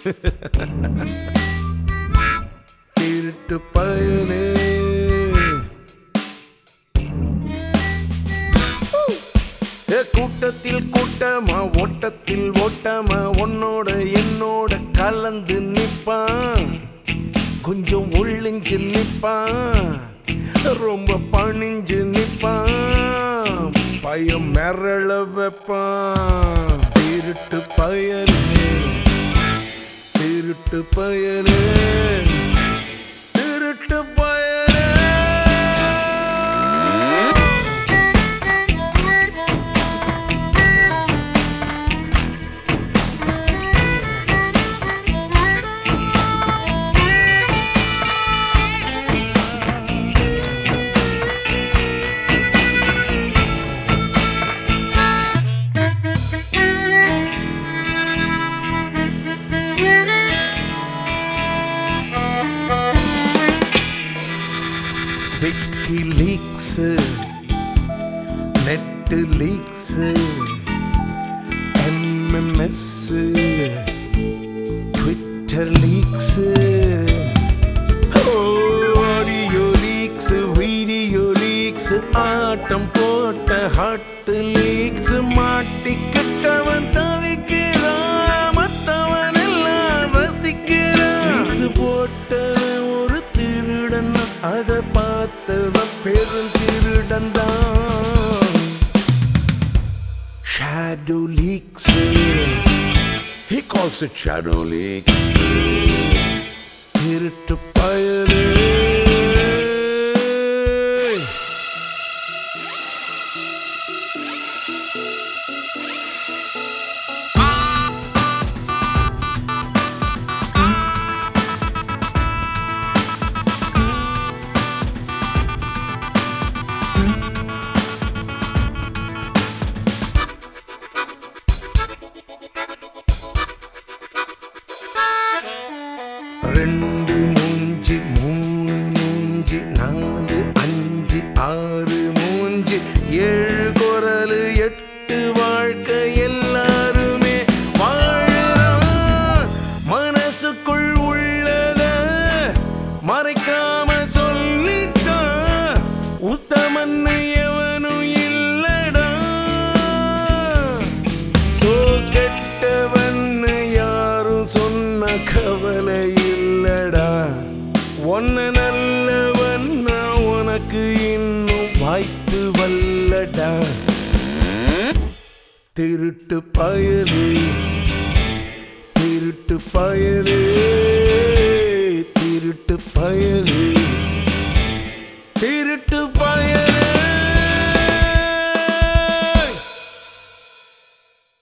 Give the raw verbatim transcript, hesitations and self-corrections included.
திருட்டு பயனே கூட்டத்தில் கூட்டமா ஓட்டத்தில் ஓட்டமா உன்னோட என்னோட கலந்து நிப்பான் கொஞ்சம் ஒளிஞ்சு நிப்பான் ரொம்ப பணிஞ்சு நிப்பான் பயம் மிரள வைப்பான் திருட்டு பயனே திருட்டு பயனே திருட்டு பயனே WikiLeaks, Netflix, M M S, Twitter leaks, audio leaks, video leaks, ஆட்டம் போட்ட ஹாட் leaks, மாட்டிக்கிட்டவன் தவிக்கிறான் மத்தவன் எல்லாம் ரசிக்கிறான் leaks போட்டவன் ஒரு திருடன் அத பார்த்தவன் பெரும் திருடன் தான் shadow leaks he calls it shadow leaks திருட்டு பயனே ரெண்டு மூஞ்சி மூணு மூஞ்சி நாலு அஞ்சு ஆறு மூஞ்சி ஏழு குரலு எட்டு வாழ்க்கை எல்லாருமே வாழறான் மனசுக்குள் உள்ளத மறைக்காம சொல்லிட்டான் உத்தமன்னு எவனும் இல்லடா சோ கெட்டவன்னு யாரும் சொன்ன கவலை ஒன்ன நல்லவன் நான் உனக்கு இன்னும் வாய்ப்பு வல்லடா திருட்டு பயனே திருட்டு பயனே திருட்டு பயனே திருட்டு